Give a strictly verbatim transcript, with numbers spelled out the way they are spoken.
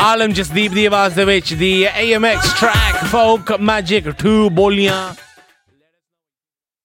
ਆਲਮ ਜਸਦੀਪ ਦੀ ਆਵਾਜ਼ ਦੇ ਵਿੱਚ ਦੀ A M X track folk magic two ਬੋਲੀਆਂ